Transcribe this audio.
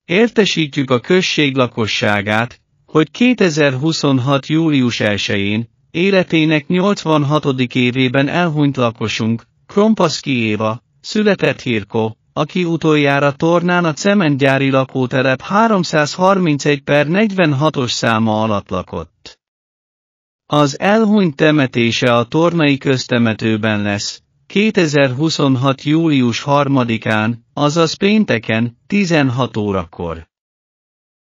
Értesítjük a község lakosságát, hogy 2026. július 1-én, életének 86. évében elhunyt lakosunk, Krompaszky Éva, született Hirko, aki utoljára Tornán a cementgyári lakótelep 331/46-os száma alatt lakott. Az elhunyt temetése a tornai köztemetőben lesz, 2026. július 3-án, azaz pénteken, 16 órakor.